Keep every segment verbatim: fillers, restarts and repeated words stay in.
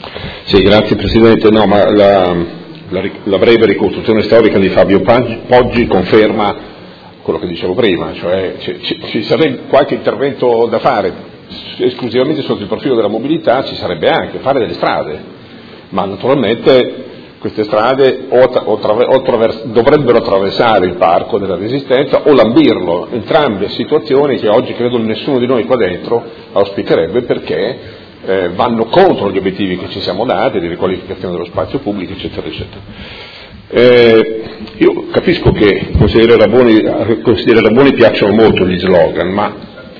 Sì, grazie Presidente. No, ma la, la, la breve ricostruzione storica di Fabio Poggi conferma quello che dicevo prima, cioè ci, ci, ci sarebbe qualche intervento da fare esclusivamente sotto il profilo della mobilità, ci sarebbe anche fare delle strade, ma naturalmente queste strade o, o, o traver, dovrebbero attraversare il parco della Resistenza o lambirlo, entrambe situazioni che oggi credo nessuno di noi qua dentro auspicherebbe, perché eh, vanno contro gli obiettivi che ci siamo dati di riqualificazione dello spazio pubblico, eccetera, eccetera. Eh, io capisco che al consigliere Raboni, al consigliere Raboni piacciono molto gli slogan, ma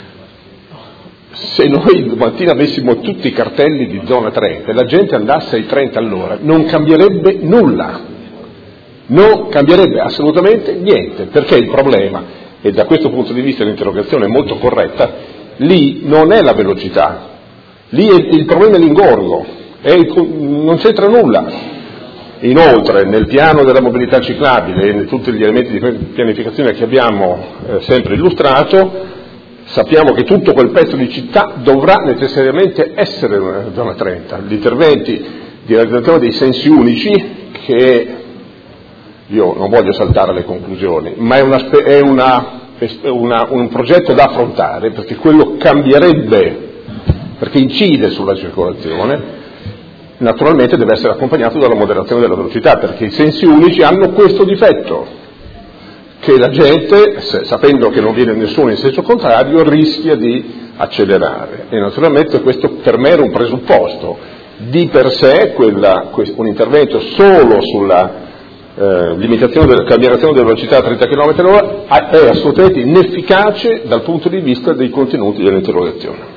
se noi domattina avessimo tutti i cartelli di zona trenta e la gente andasse ai trenta all'ora, non cambierebbe nulla, non cambierebbe assolutamente niente, perché il problema, e da questo punto di vista l'interrogazione è molto corretta, lì non è la velocità, lì è, il problema è l'ingorgo, è il, non c'entra nulla. Inoltre nel piano della mobilità ciclabile e in tutti gli elementi di pianificazione che abbiamo eh, sempre illustrato, sappiamo che tutto quel pezzo di città dovrà necessariamente essere una zona trenta. Gli interventi di realizzazione dei sensi unici, che io non voglio saltare le conclusioni, ma è, una, è, una, è una, un progetto da affrontare, perché quello cambierebbe, perché incide sulla circolazione, naturalmente deve essere accompagnato dalla moderazione della velocità, perché i sensi unici hanno questo difetto, che la gente, sapendo che non viene nessuno in senso contrario, rischia di accelerare, e naturalmente questo per me era un presupposto. Di per sé quella, un intervento solo sulla eh, limitazione della cambiazione della velocità a trenta chilometri all'ora è assolutamente inefficace dal punto di vista dei contenuti dell'interrogazione.